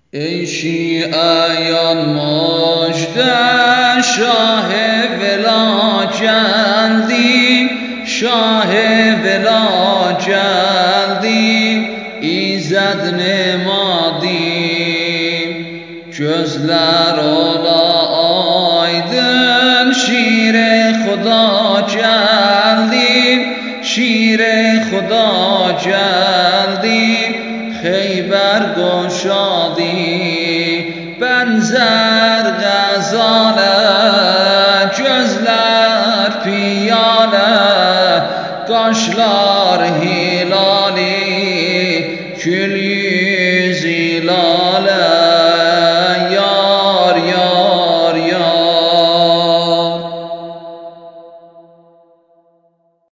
ای شیعیان مژده شاه ولا جلدی شاه ولا جلدی ایزد نمادیم جزلر ola aydın شیر خدا جلدی شیر خدا جلدی خیبر گشادی بنزر غزاله gözler piyale kaşlar hilali kül yüz ilale